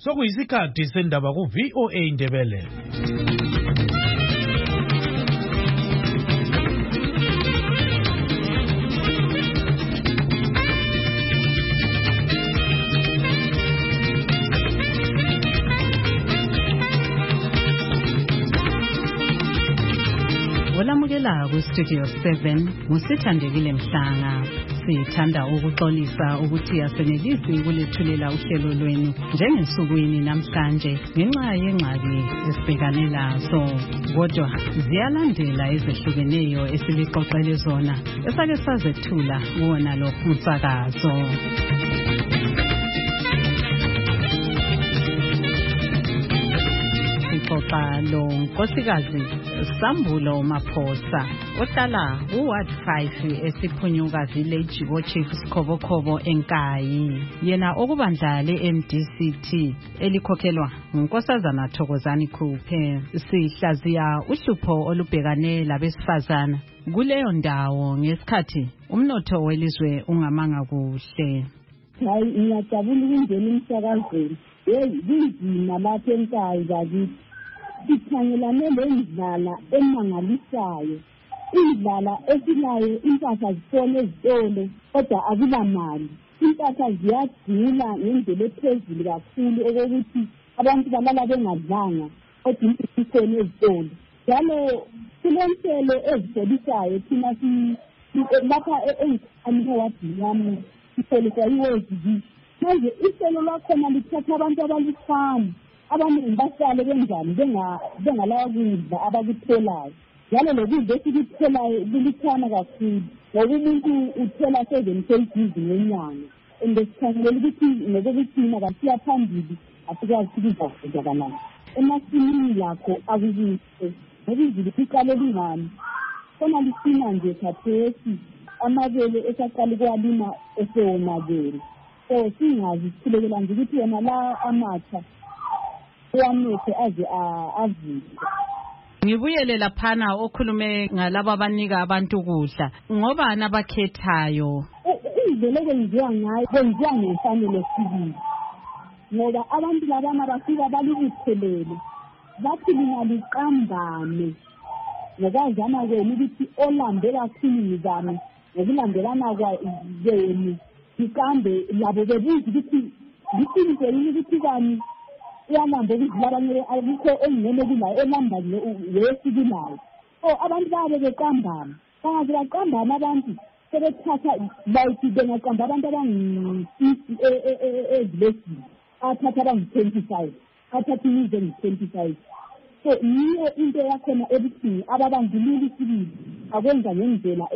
Sokuyisikhathi sendaba ku VOA Indebele. Olamukela ku Studio 7 musithandekile Mhlanga. Sithanda ukuxolisa ukuthi asenelisi ukulethulela uhlelo lwenu njengensukwini namhlanje ngenxa yengxaki esibhekane lazo. Kodwa ziyalandela ezehlukeneyo esiliqoqele zona esake sazethula kuwona lo umsakazo. Xoxa lo nkosikazi Sambulo Maphosa ohlala uWard 5 esiphunyuka village Chief Sikhobokobo eNkayi. Yena okubandla leMDCT elikhokhelwa uNkosazana Thokozani Khuphe. Sihlaziya uhlupho olubhekane labesifazana kuleyo ndawo ngesikhathi umnotho welizwe ungamanga kuhle. Hayi ngiyajabula ukungena emsakazweni. Kunzima lapha eNkayi bakithi. Sikhangelane lendlala emangalisayo. Indlala esilayo impahla zitole ezitolo kodwa akulamali. Impahla ziyadula ngendlela ephezulu kakhulu okokuthi abantu balala bengadlanga kodwa impahla ezitolo. Njalo kulenhlelo ezisolisayo thina lapha eNkayi wadiyami sisoliswa yiWorld. Manje ihlelo lakhona lithatha abantu abalifana abaningi bahlale benjani bengalawa kudla abakutholayo. Njalo lokudla esikutholayo kulithana kakhulu ngoba umuntu uthola 7 kg ngenyanga. Ngesikhangelela ukuthi nokuthina kasiya phambili asikwazi ukuzakudla kanani. Emasimini lakho akukuhle ngoba izulu liqale lingani. Khona lisina nje khathesi amabele esaqala ukwalima esewonakele. So singazi sikhulekela nje ukuthi yena la amatsha uyamethe aze avike. Ngibuyele laphana okhulume ngalabo abanika abantu ukudla ngoba nabakhethayo. Indlela okwenziwa ngayo kwenziwa ngefanele sibili. Ngoba abantu labana bafika balibuthelele bathi lingaliqambane ngokazana kwenu ukuthi olambe kakhulu ngizame ngokulandelana kwenu ikambe labo bebuza ukuthi liqiniso yini ukuthi kani uyalambe ukudlula abanye ayikho engene kulayo elamba yesikilayo. Abantu babe beqambana bangaze baqambana abantu sebethatha bayithi bengaqamba abantu abangi-50 ezilesini athatha abangi-25 athatha imize ngi-25. So yiyo into yakhona ebuhlungu ababandlululi isibili akwenza ngendlela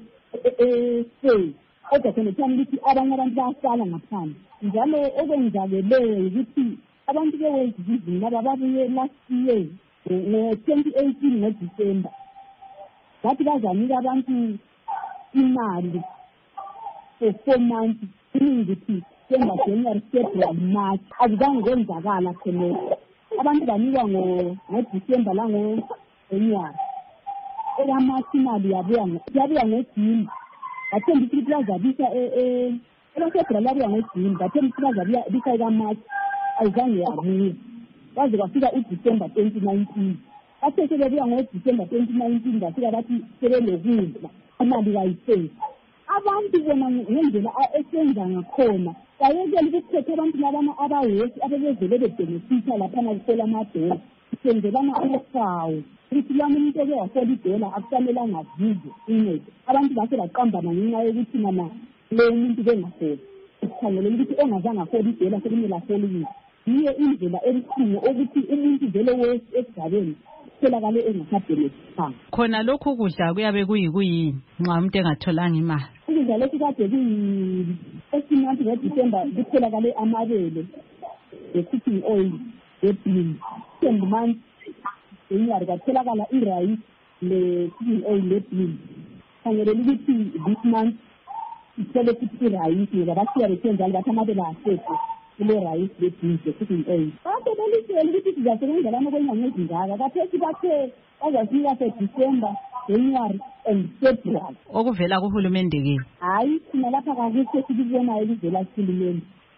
safe. Kodwa khona kuthani ukuthi abanye abantu bayasala ngaphandle. Njalo okwenzakeleyo ukuthi abantu beWorld laba babuye last year ngo-2018 ngoDisemba bathi bazanika abantu imali for 4 months. Ukuthi December, January, February, March azange kwenzakala khona. Abantu banikwa ngoDisemba la ngoJanuary. EkaMarch imali yabuya ngoJune. Bathemba ukuthi bazabisa eFebruary labuya ngoJune. Bathemba ukuthi bazabisa ekaMarch ayizange yabuya. Baze kwafika uDisember 2019. Bathe sebebuya ngoDisember 2019 bafika bathi sebelokudla imali kayisenzi. Abantu bona ngendlela esenza ngakhona bayekela ukukhetha abantu labana abawesi abebezele bebenefita laphana kusola amadola senzelana usawu ukuthi lana umuntu eke wasola idola akufanelanga azize incede. Abantu base baqambana ngenxa yokuthi mana le muntu bengasola sikhangelela ukuthi engazange asola idola sekumele asole ukuthi yiyo indlela ebuhlungu ukuthi umuntu vele wesi esigabeni tholakale engasabenefitanga. Khona lokhu kudla kuyabe kuyini nxa umuntu engatholanga imali? Ukudla lokhu kade esimanje ngoDisemba kutholakale amabele le-cooking oil le-bean. Month January kwatholakala i-rice le-cooking oil le-bean. Khangelela ukuthi this month ithole futhi i-rice ngoba basiya bethenjalo bathi amabele asekho kule rice le-bean le-cooking oil. Kade belitshela ukuthi sizasebenzelana kwenyanga ezingaka kathesi bathe bazasinika se-December, January and February. Okuvela kuhulumende ke? Hayi thina lapha kakukho esikubonayo ukuvela kuhulumende.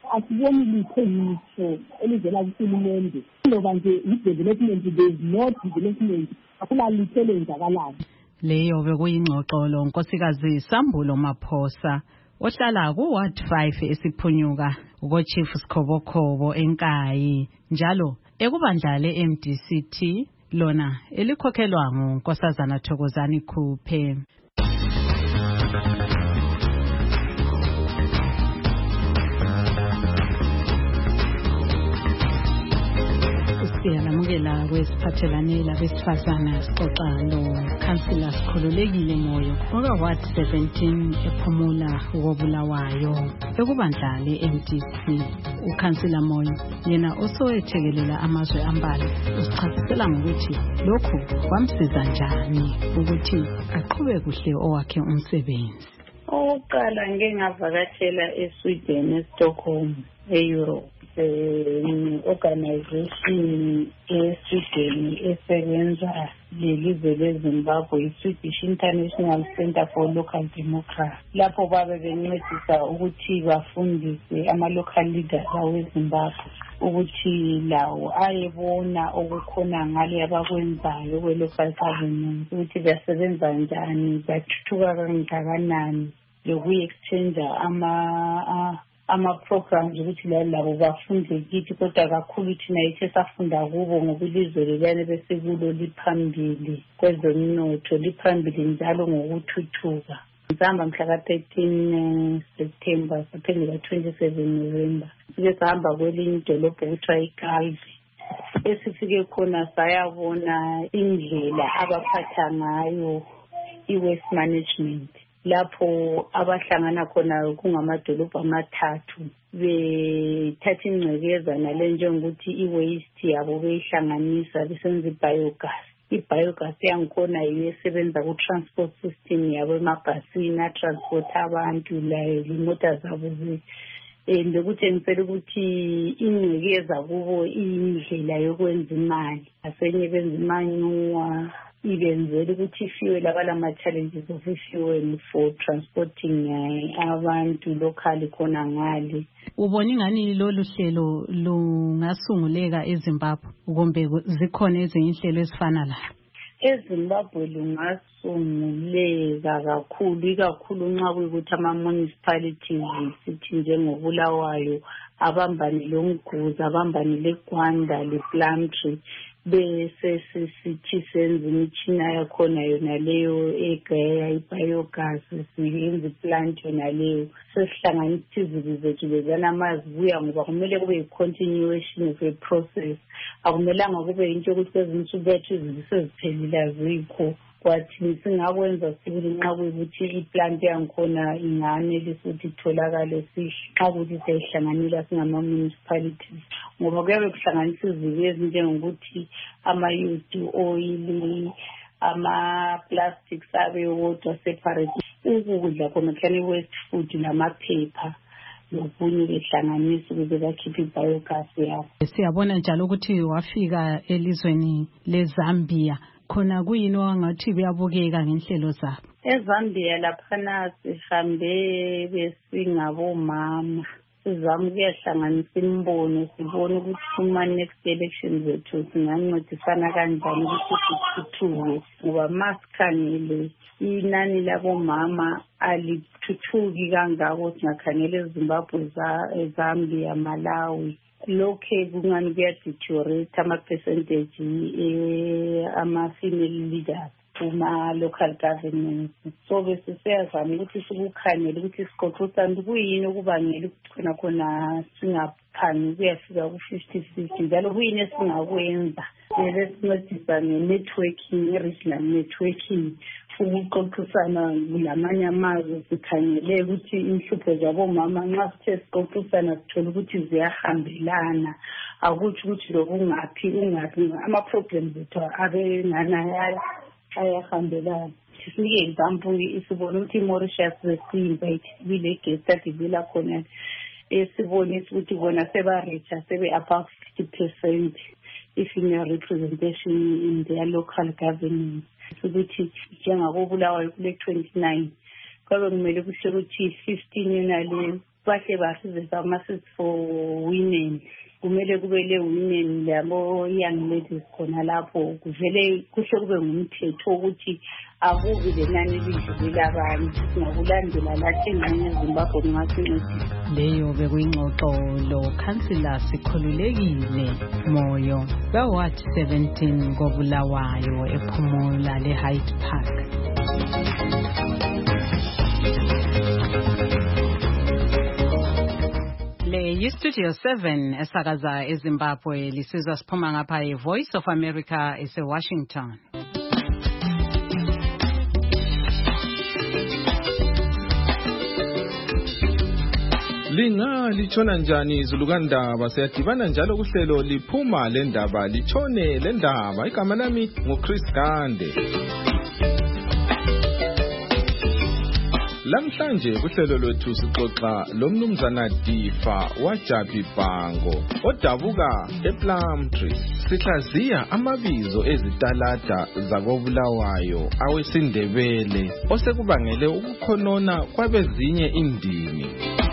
asiboni litho ngitsho elivela kuhulumende ngoba nje i-development there is no development akula litho elenzakalayo. Leyo bekuyingxoxolo Nkosikazi Sambulo Maphosa ohlala ku-Ward 5 esiphunyuka uko-Chief Sikhobokhobo eNkayi njalo ekubandla le-MDCT lona elikhokhelwa nguNkosazana Thokozani Khuphe. Siyalamukela kwesiphathelane labesifazana sixoxa lo-Councillor Sikhululekile Moyo oka-Ward 17 ePhumula koBulawayo ekubandla le-MDC. uCouncillor Moyo yena osoyethekelela amazwe ambalwa usichasisela ngokuthi lokhu kwamsiza njani ukuthi aqhube kuhle owakhe umsebenzi. Oqala ngeke ngavakatshela eSweden eStockholm eEurope. Organization eSweden esebenza lelizwe leZimbabwe iSwedish International Center for Local Democracy. Lapho babe bencedisa ukuthi bafundise ama-local leaders aweZimbabwe ukuthi lawo ayebona okukhona ngale abakwenzayo kwe-local government ukuthi basebenza njani, bathuthuka kangakanani, lokuyi-exchange ama-programs ukuthi labo bafunde kithi kodwa kakhulu thina yithe safunda kubo ngoba ilizwe leliyana besekulo liphambili kwezomnotho, liphambili njalo ngokuthuthuka. Sihamba mhla ka-13 September saphendula 27 November sike sahamba kwelinye idolobho okuthiwa iKalvi. Esifike khona sayabona indlela abaphatha ngayo i-waste management lapho abahlangana khona kungamadolobho amathathu bethatha ingcekeza nale njengokuthi i-waste yabo beyihlanganisa besenza i-biogas. I-biogas yangikhona yiyo esebenza ku-transport system yabo emabhasini atransport abantu layo imota zabo lokuthi ngicela ukuthi ingcekeza kubo iyindlela yokwenza imali asenye benza imanyuwa ibenzela ukuthi ifuel abalama-challenges of ifuel for transporting abantu locally khona ngale. Ubona ingani lolu hlelo lungasunguleka eZimbabwe kumbe zikhona ezinye inhlelo ezifana la? eZimbabwe lungasunguleka ikakhulu nxa kuyikuthi ama-municipalities sithi njengoBulawayo abambane loMguzi abambane leGwanda lePlumtree bese sithi senza imitshina yakhona yona leyo egaya i-biogas siyenza iplant yona leyo sesihlanganisa izibi zethu lezana amazibuya ngoba kumele kube yi-continuation of a process. Akumelanga kube yinto yokuthi kwezinye insuku bethu izibi seziphelile azikho kwathi singakwenza sibili nxa kuyikuthi iplant yangikhona inganelisa ukuthi itholakale nxa kuthi siyayihlanganela singama-municipalities ngoba kuyabe kuhlanganisa izibi ezinjengokuthi ama-used oil ama-plastics abe wodwa separate ukudla khona kuhlala i-waste food namaphepha lokunye behlanganisa ukuze bakhiphe i-biogas yabo. Siyabona njalo ukuthi wafika elizweni leZambia khona kuyini wangathi kuyabukeka ngenhlelo zabo? EZambia laphana sihambe besingabomama sizama ukuyahlanganisa imbono sibone ukuthi kuma-next elections zethu singancedisana kanjani ukuthi sithuthuke ngoba masikhangele inani labomama alithuthuki kangako singakhangela eZimbabwe, eZambia, Malawi. Lokhe kungani kuyadeteriorate ama-percentage ama-female leaders kuma-local governments. So besisiyazama ukuthi sikukhangele ukuthi siqoqosane kuyini okubangela ukuthi khona singaphangi kuyafika ku-50-50 njalo kuyini esingakwenza besincedisa nge-networking, i-regional networking ukuxoxisana kulamanye amazwe sikhangele ukuthi inhlupho zabomama nxa sithe siqoqisana sithola ukuthi ziyahambelana akutsho ukuthi lokungaphi ama-problems ethu abengana ayahambelana. Sinike example sibona ukuthi iMauritius besiyi-invite bile guest study bila khona esibonisa ukuthi bona seba-reacha sebe-above 50% i-female representation in their local government. Ukuthi njengakoBulawayo kule 29 kwabe kumele kusho ukuthi 15 yona leyo bahle basizisa ama-seats for women. Kumele kube le women labo young ladies khona lapho kuvele kuhle kube ngumthetho ukuthi akubi lenani elidlulile abantu singakulandela lathi engxenye eZimbabwe kungasincedisa. Leyo bekuyingxoxo lo Councillor Sikhululekile Moyo kaWard 17 koBulawayo ePhumula leHyde Park. Le Studio 7 esakaza eZimbabwe lisizwa siphuma ngapha eVoice of America eseWashington. Linga lichona njani izulukandaba siyadibana njalo kuhlelo liphuma lendaba lichone lendaba. Igama lami nguChris Gande. Lamhlanje kuhlelo lwethu sixoxa lomnumzana Difa waJabi Bhango odabuka ePlumtree. Sihlaziya amabizo ezitalada zakoBulawayo awesindebele osekubangele ukukhonona kwabezinye indimi.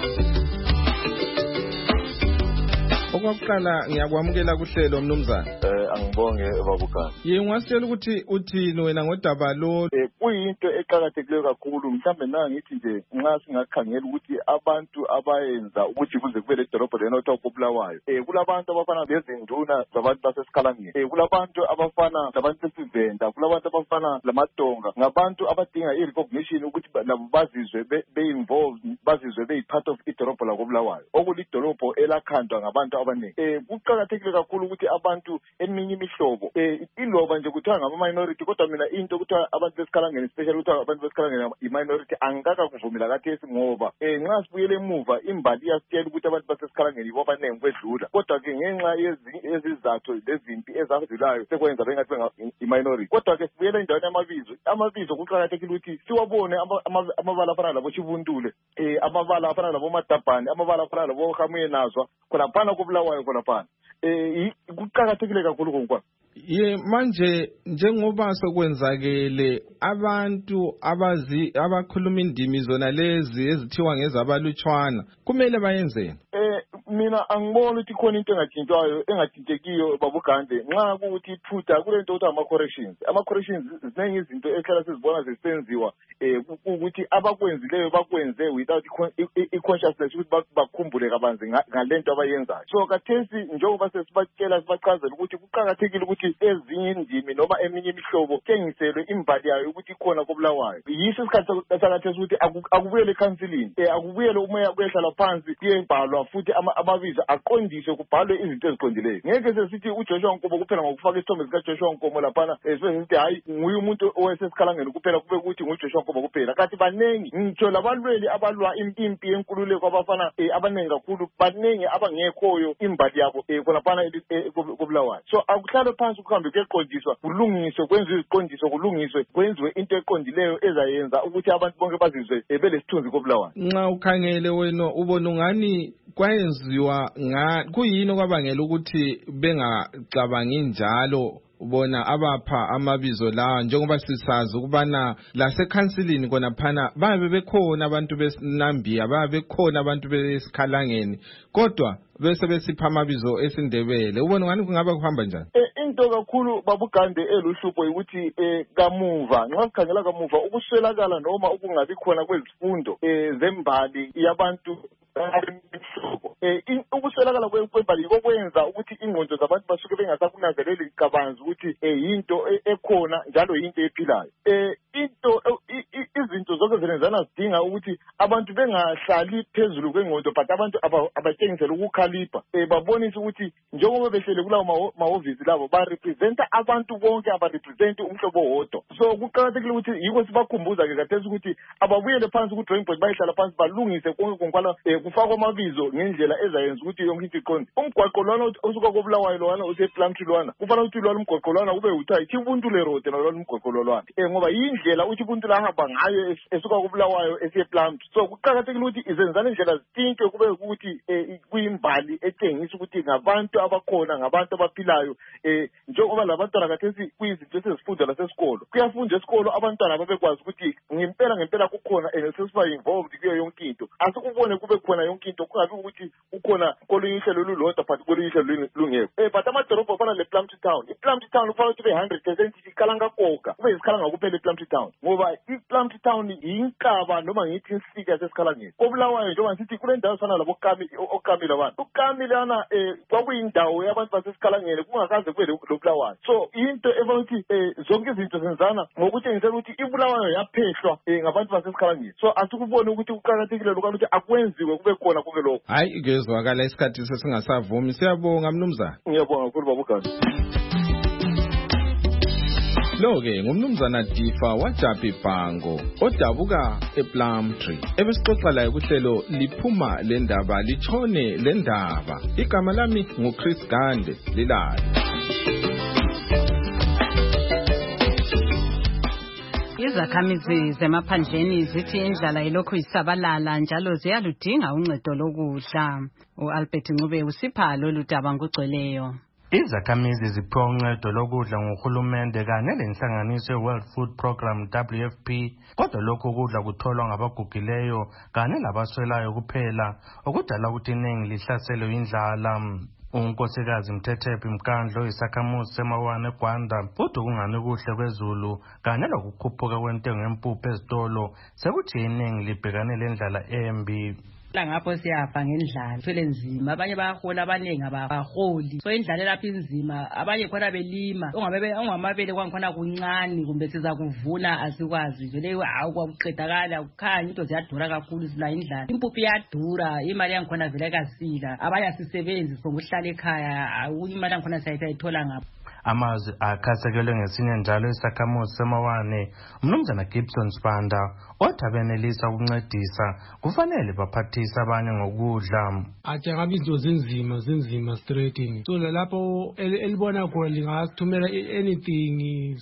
Okwaqala ngiyakwamukela kuhlelo mnumzana. Angibonge babukani. Ngiyasitshela ukuthi uthini wena ngodaba lo. Kuyinto eqhakathekileyo kakhulu mhlambe nanga ngithi nje nxa singakhangela ukuthi abantu abayenza ukuthi kuze kube ledolobho lenotho okuBulawayo. Kulabantu abafana lezinduna zabantu basesikhalangeni. Kulabantu abafana labantu besivenda, kulabantu abafana lamadonga. Ngabantu abadinga irecognition ukuthi labo bazizwe be-involved, bazizwe be-part of idolobho lakoBulawayo. Okulidolobho elakhandwa ngabantu abaningi. Kuqhakathekile kakhulu ukuthi abantu eminye imihlobo iloba nje kuthiwa ngama-minority kodwa mina into kuthiwa abantu besikhalangeni especially kuthiwa abantu besikhalangeni i-minority angaka kuvumela kathesi ngoba nxa sibuyele emuva imbali iyasitshela ukuthi abantu basesikhalangeni yibo abaningi kwedlula kodwa-ke ngenxa yezizathu lezimpi ezadlulayo sekwenza bengathi i-minority. Kodwa-ke sibuyele endaweni amabizo kuqakathekile ukuthi siwabone amabala afana labo Chivuntule, amabala afana labo Madabhani, amabala afana labo Hamuye Nazwa khonaphana koBulawayo khonaphana. Kuqakathekile kakhulu konke. Manje njengoba sokwenzakele abantu abakhuluma indimi zona lezi ezithiwa ngezabalutshwana kumele bayenzeni? Mina angiboni ukuthi khona into engathintekiyo babugande nxa kuuthi iphutha kule nto kuthiwa ama-corrections ziningi izinto ehlala sizibona zisenziwa ukuthi abakwenzileyo bakwenze without i-consciousness ukuthi bakhumbule kabanzi ngale nto abayenzayo. So kathesi njengoba sesibatshela sibachazela ukuthi kuqakathekile ukuthi ezinye indimi noma eminye imihlobo tshengiselwe imbali yayo ukuthi ikhona koBulawayo. Yiso isikhathi sakathesi ukuthi akubuyele ekhansilini, akubuyele umoya kuyehlala phansi kuyebhalwa futhi amabizo aqondiswe kubhalwe izinto eziqondileyo. Ngeke sesithi uJoshua Nkomo kuphela ngokufaka isithombe sikaJoshua Nkomo laphana sithi hayi nguye umuntu owesesikhalangeni kuphela kube ukuthi nguJoshua Nkomo kuphela. Kanti banengi ngitsho labalweli abalwa impi yenkululeko abafana abanengi kakhulu banengi abangekhoyo imbali yabo khonaphana koBulawayo. So akuhlale phansi kuhambe kuyeqondiswa kulungiswe kwenziwe iziqondiso kulungiswe kwenziwe into eqondileyo ezayenza ukuthi abantu bonke bazizwe belesithunzi koBulawayo. Nxa ukhangele wena ubona ungani kwayenziwa kuyini okwabangela ukuthi bengacabangi njalo ubona abapha amabizo lawa njengoba sisazi ukubana lasekhansilini kona phana babe bekhona abantu besinambiya babe bekhona abantu besikhalangeni kodwa bese besipha amabizo esindebele. Ubona ngani kungaba kuhamba njani? Into kakhulu babugande eluhlupho ukuthi kamuva nxa sikhangela kamuva ukuswelakala noma ukungabi khona kwezifundo zembali yabantu ukuswelakala kwembali kokwenza ukuthi ingqondo zabantu basuke bengasakunanzeleli kabanzi ukuthi yinto ekhona njalo yinto ephilayo. Izinto zonke zenzana zidinga ukuthi abantu bengahlali phezulu kwengqondo but abantu abatshengisela ukukhalipha babonise ukuthi njengoba behlele kulawo mahhovisi labo barepresenta abantu bonke abarepresenti umhlobo wodwa. So kuqakathekile ukuthi yiko sibakhumbuza ke kathesi ukuthi ababuyele phansi ku drawing board bayihlala phansi balungise konke konkwala kufakwa amabizo ngendlela ezayenza ukuthi yonke into iqonde. Umgwaqo lwana osuka koBulawayo lwana usePlumtree lwana kufanele ukuthi lwana umgwaqo lwana kube uthiwa iChivuntule Road lwana umgwaqo lwana ngoba yindlela uChivuntule ahamba ngayo esuka koBulawayo esiyePlumtree. So kuqakathekile ukuthi izenzana indlela zithinke kube ukuthi kuyimbali etshengisa ukuthi ngabantu abakhona ngabantu abaphilayo njengoba labantwana kathesi kuyizinto esezifunda lasesikolo kuyafundwa esikolo abantwana babekwazi ukuthi ngempela kukhona sesiba involved kuyo yonke into asikubone kube khona khona yonke into kungabi ukuthi ukhona kolunye ihlelo lulodwa but kolunye ihlelo lungekho but amadorobha afana lePlumtree Town iPlumtree Town kufanele ukuthi 100% isikhala ngakoka kube isikhala ngakuphela ePlumtree Town ngoba iPlumtree Town yinkaba noma ngithi insika sesikhalangeni koBulawayo njengoba sithi kule ndawo sana labo okamile abantu ukamile ana kwakuyindawo yabantu basesikhalangeni kungakaze kube lo Bulawayo so into efanele ukuthi zonke izinto zenzana ngokuthi ngizela ukuthi iBulawayo yaphehlwa ngabantu basesikhalangeni so asikubone ukuthi kuqhakathekile lokho ukuthi akwenziwe kube khona konke lokho hayi ngezwakala isikhathi sesingasavumi siyabonga mnumzana ngiyabonga kakhulu babugana Lo-ke ngumnumzana Difa waJapi Bhango odabuka ePlumtree ebesixoxa laye kuhlelo liphuma le ndaba litshone le ndaba igama lami nguChris Gande lilala Izakhamizi zemaphandleni zithi indlala ilokhu isabalala njalo ziyaludinga uncedo lokudla uAlbert Ncube usipha lolu daba ngugcweleyo Izakhamizi ziphiwa uncedo lokudla nguhulumende kanye lenhlanganiso ye-World Food Program WFP kodwa lokhu kudla kutholwa ngabagugileyo kanye labaswelayo kuphela okudala ukuthi iningi lihlaselwe indlala unkosikazi Mthethephi Mkandlo isakhamuzi semawane eGwanda kodwa kungani kuhle kwezulu kanye lokukhuphuka kwentengo yempuphu ezitolo sekuthi iningi libhekane lendlala embi ngapho siyafa ngendlala thwele nzima abanye bayahola abaningi abaholi so indlala lapha inzima abanye khona belima ongamabele kwangikhona kuncane kumbe siza kuvuna asikwazi vele hawu kwakuqedakala kukhanya into ziyadura kakhulu sila indlala impuphu iyadura imali yangikhona vele kasila abanye asisebenzi sokuhlala ekhaya imali yangikhona sayithola ngapho amazwi akhasekelwe ngesinye njalo isakhamuzi semawane umnumzana Gibson Spanda othi abenelisa ukuncedisa kufanele baphathise abanye ngokudla athi ngabe izinto zinzima straighting so lapho elibona khona lingasithumela anything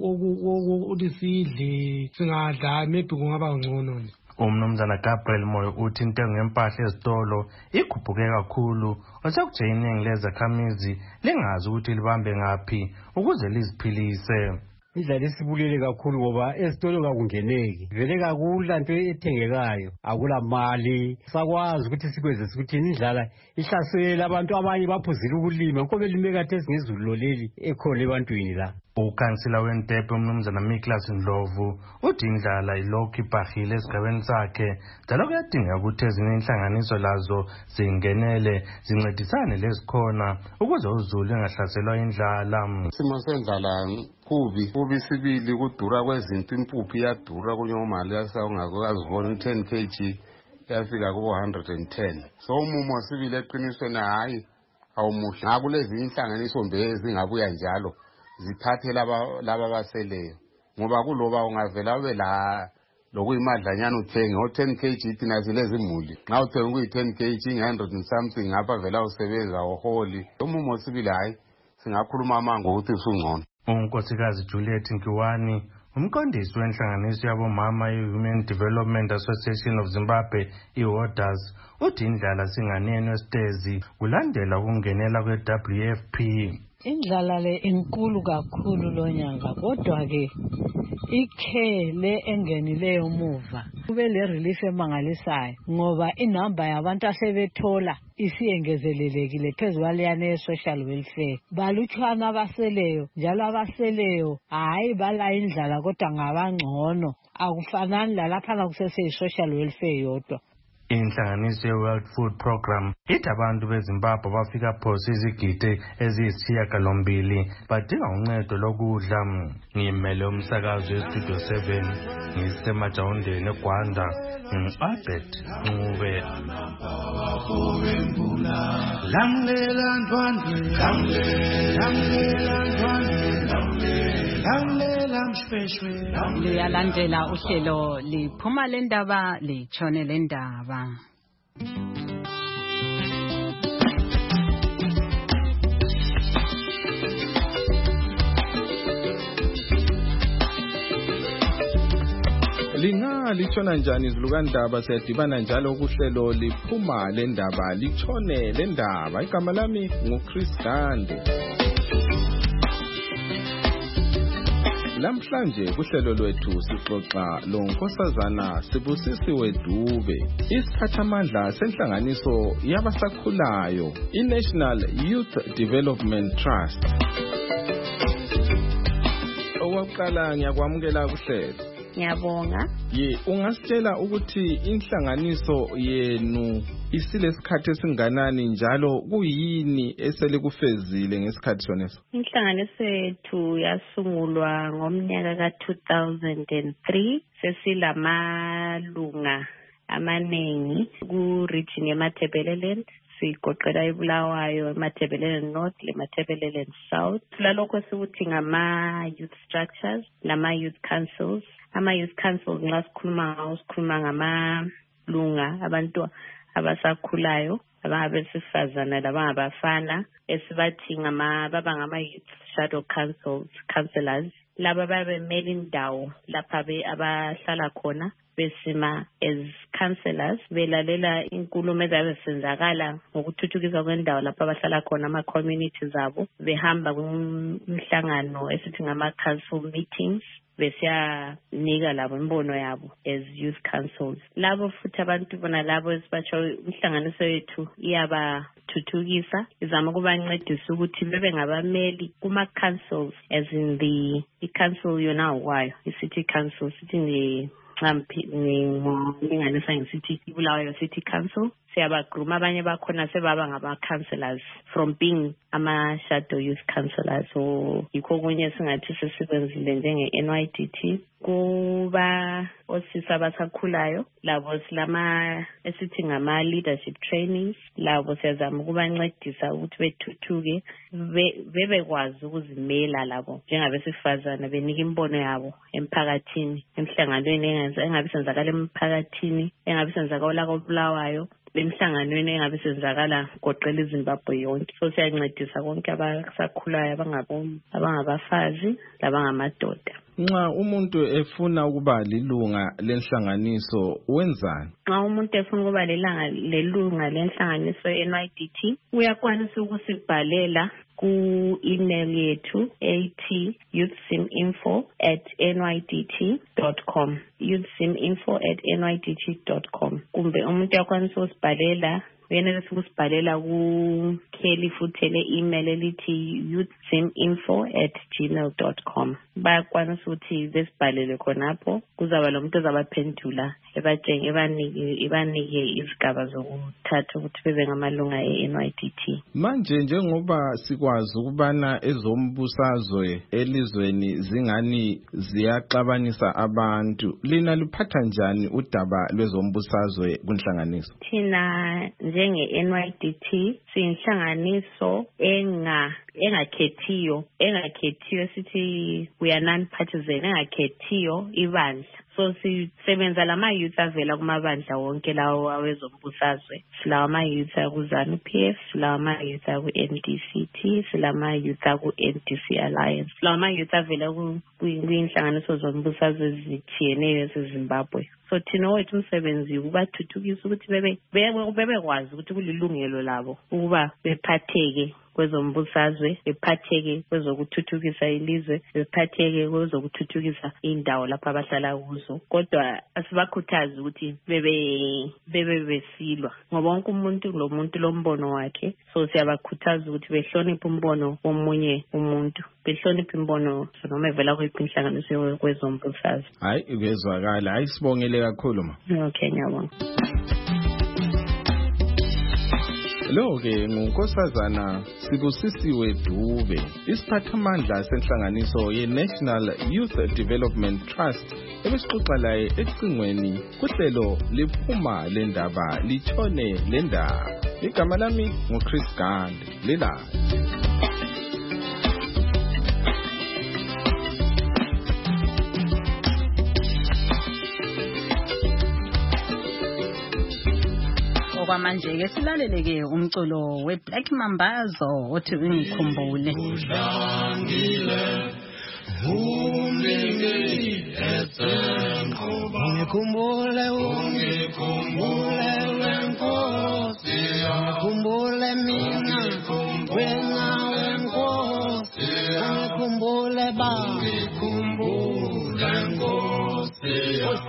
ukuthi sidle singadla maybe kungaba ngcono umnumzana Gabriel Moyo uthi intengo yempahla ezitolo ikhuphuke kakhulu osekuthi iningi lezakhamizi lingazi ukuthi libambe ngaphi ukuze liziphilise indlela esibulele kakhulu ngoba ezitolo kakungeneki vele kakula nto ethengekayo akula mali sakwazi ukuthi sikwenze ukuthi indlala ihlasela abantu abanye baphuzile ukulima ngoba belime kade esingezulu loleli ekhona ebantwini la ukansila weNtepe umnumzana Miklas Ndlovu uthi indlala ilokhu ibhahile esigabeni sakhe njalo kuyadingeka ukuthi ezinye inhlanganiso lazo zingenele zincedisane lezikhona ukuze uzulu engahlaselwa indlala simo sendlala kubi sibili kudura kwezinto impuphu iyadura kunyomali yasawungazibona 10 kg yafika kubo 110 so umumo sibili eqinisweni hayi awumuhle ngakulezi inhlanganiso mbezi ngabuya njalo zithathe laba baseleyo ngoba kuloba ungavela ube la lokuyimadlanyana uthenge o10 kg thina silezi imuli nxa uthenga kuyi10 kg 100 and something ngapha vela usebenza oholi umumo sibili hayi singakhuluma amango ukuthi usungcono unkosikazi Juliet Nkiwani umqondisi wenhlanganiso yabomama ye-Women Development Association of Zimbabwe iWODAS uthi indlala singaneno esitezi kulandela ukungenela kwe-WFP indlala le inkulu kakhulu lonyanga kodwa ke ikhele engenileyo muva kube le relief emangalisayo ngoba inamba yabantu asebethola isiyengezelelekile phezulu kwaleyane social welfare balutshwana abaseleyo njalo abaseleyo hayi bala indlala kodwa ngabangcono akufanani lalaphana kusese social welfare yodwa inhlanganiso ye-World Food Program ithi abantu beZimbabwe bafika phosi izigidi eziyisishiyagalombili badinga uncedo lokudla ngimele umsakazo weStudio 7 ngisemajawundeni eGwanda Albert Ncube liyalandela uhlelo liphuma le ndaba litshone le ndaba litshona njani izulu kandaba siyadibana njalo kuhlelo liphuma le ndaba litshone le ndaba igama lami nguChris Gande Lamhlanje kuhlelo lwethu sixoxa loNkosazana Sibusisiwe Dube, isiphathamandla senhlanganiso yabasakhulayo iNational Youth Development Trust. Owakuqala ngiyakwamukela kuhlelo. Ngiyabonga. Ungasitshela ukuthi inhlanganiso yenu isilesikhathi esinganani njalo kuyini esele kufezile ngesikhathi soneso? Inhlanganiso yethu yasungulwa ngomnyaka ka-2003. Sesilamalunga amaningi ku-region yeMatabeleland. Sigoqela iBulawayo, eMatabeleland North, leMatabeleland South. Lalokho sikuthi ngama-youth structures, lama-youth councils. Ama-youth councils nxa sikhuluma ngamalunga abantu abasakhulayo, abangabesifazana labangabafana, esibathi baba ngama-youth shadow councillors. Laba babemele indawo lapha abahlala khona besima as councillors, belalela inkulumo ezabe senzakala ngokuthuthukiswa kwendawo lapha abahlala khona, ama-communities abo, behamba kumhlangano esithi ngama-council meetings, besiyanika labo imbono yabo as youth councils. Labo futhi abantu bona labo esibatsho inhlanganiso yethu iyabathuthukisa, izama ukubancedisa ukuthi bebe ngabameli kuma-councils, as in i-council yona wayo, i-city council, sithi ngingalinganisa ngisithi iBulawayo City Council. Siyabagruma abanye bakhona sebaba ngaba-councillors from being ama-shadow youth councillors. So yikho kunye singathi sesikwenzile njenge-NYDT. Kuba osisi abasakhulayo labo silama esithi ngama-leadership trainings. Labo siyazama ukubancedisa ukuthi bethuthuke, bebekwazi ukuzimela labo njengabesifazana, benika imbono yabo emphakathini, emhlanganweni engabe senzakala emphakathini, engabe senzakala koBulawayo, emhlanganweni engabe senzakala goqela iZimbabwe yonke. So siyancedisa konke abasakhulayo abangabafazi labangamadoda. Nxa umuntu efuna ukuba lilunga lenhlanganiso wenzani? Nxa umuntu efuna ukuba lilunga lenhlanganiso NYDT, uyakwanisa ukusibhalela ku-email yethu ethi youthsiminfo@nydt.com, youthsiminfo@nydt.com. Kumbe umuntu uyakwanisa ukusibhalela, uyenelisa ukusibhalela kukheli futhi le-email elithi youthsiminfo@gmail.com. Bayakwanisa ukuthi besibhalele khonapho, kuzaba lo muntu ozabaphendula ebanike izigaba zokuthatha ukuthi bebe ngamalunga e-NYDT. Manje njengoba sikwazi ukubana ezombusazwe elizweni zingani ziyaxabanisa abantu, lina luphatha njani udaba lwezombusazwe kunhlanganiso? Thina njenge-NYDT siyinhlanganiso engakhethiyo sithi we are non-partisan, engakhethiyo ibandla. So sisebenza lama-youth avela kumabandla wonke lawo awezombusazwe. Silawa ama-youth aku-ZANU-PF, silawa ama-youth aku-NDCT, silawa ama-youth aku-NDC Alliance, silawa ama-youth avela kuyinhlanganiso zombusazwe ezithiyeneyo eziZimbabwe. So thina wethu umsebenzi ukubathuthukisa ukuthi bebekwazi ukuthi kulilungelo labo ukuba bephatheke kwezombusazwe, bephatheke kwezokuthuthukisa ilizwe, bephatheke kwezokuthuthukisa indawo lapha abahlala kuzo. Kodwa asibakhuthazi ukuthi bebe besilwa, ngoba wonke umuntu lombono wakhe. So siyabakhuthaza ukuthi behloniphe umbono womunye umuntu, behloniphe imbono noma evela kwiphi inhlanganiso kwezombusazwe. Hayi ukezwakala, hayi sibongele kakhulu ma. Okay, ngiyabonga. Lo-ke nguNkosazana Sibusisiwe Dube, isiphathamandla senhlanganiso ye-National Youth Development Trust, ebesixoxa laye ecingweni kuhlelo liphuma lendaba litshone lendaba. Igama lami nguChris Gandhi. Lila kwamanje ke silaleleke umculo weBlack Mambazo othi ungikhumbule. Ungikhumbule wenkosi, ungikhumbule mina wena wenkosi, ungikhumbule ba.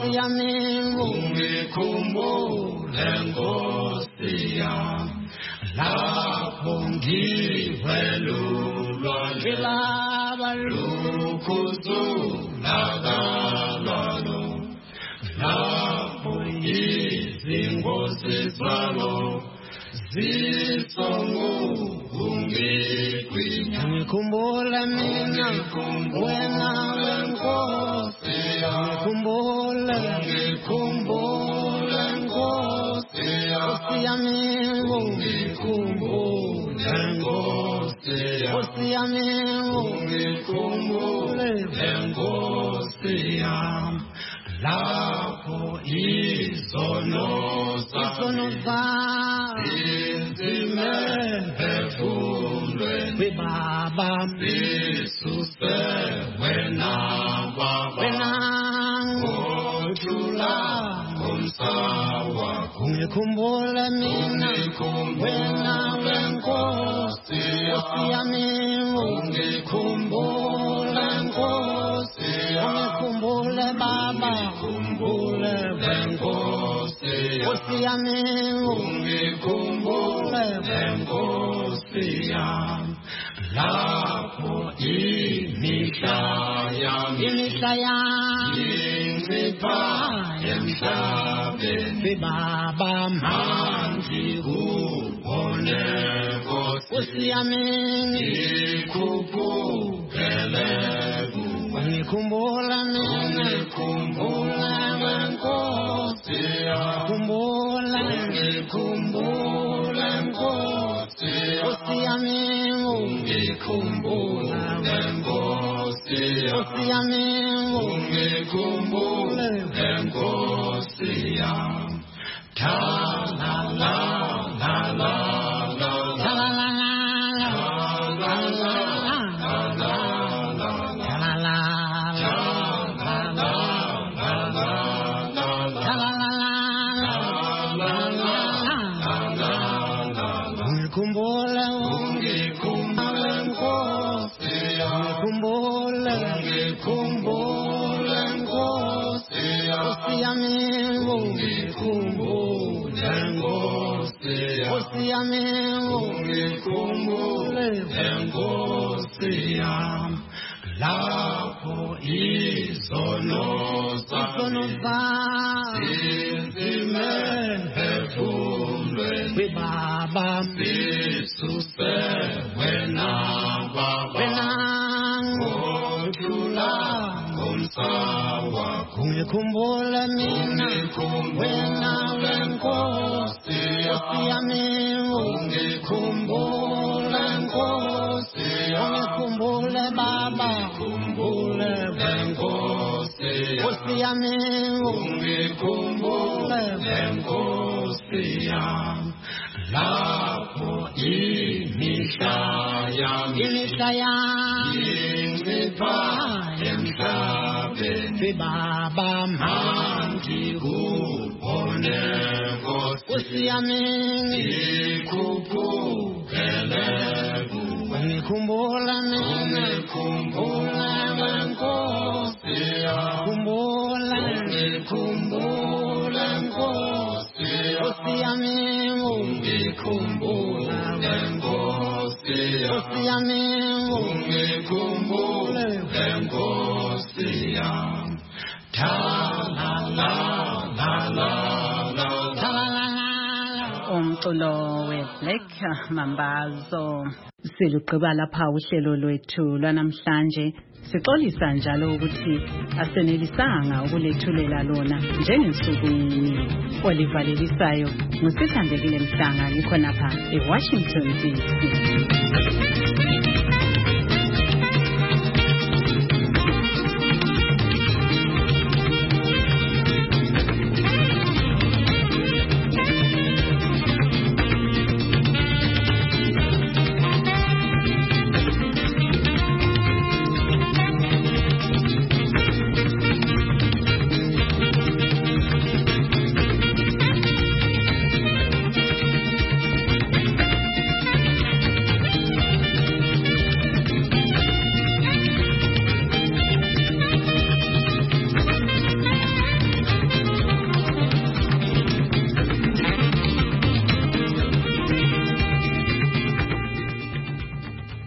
Nkosi yami ungikhumbule Nkosi yami lapho ngivelulwa ngelaba lokuzulakalalo lapho izingozi zalo zisongungigwinya ngikhumbula mina wena wenkosi ngikhumbula Nkosi yami ungikhumbule Nkosi yami ungikhumbule Nkosi yami lapho izono zime phefumulweni baba bisuse wena ngothula ngomsawa ungikhumbule mina wena wenkosi yami ungikhumbule Nkosi ungikhumbule baba ungikhumbule Nkosi yami ungikhumbule Nkosi yami lapho imihla yami incipha emhlabeni baba manje ubone Nkosi yami ngikhuphukele ngikhumbula mina ngikhumbula Nkosi ngikhumbula Nkosi yami ungikhumbula Nkosi yami ungikhumbula Nkosi yami la la la la lapho izono zime phefumulweni baba bisuse wena ngothula ngomsawa ungikhumbule mina wena wenkosi yami ungikhumbule Nkosi ungikhumbule baba ungikhumbule Nkosi yami ungikhumbule Nkosi yami lapho imihla yami incipha emhlabeni baba manje ubone Nkosi yami ngikhuphukele ngikhumbula mina ngikhumbula Nkosi ngikhumbula Nkosi yami ungikhumbula Nkosi yami ungikhumbula Nkosi yami umculo we-Black Mambazo silugqiba lapha uhlelo lwethu lwanamhlanje sixolisa njalo ukuthi asenelisanga ukulethulela lona njengensukwini olivalelisayo ngusithandekile Mhlanga ngikhonapha eWashington DC.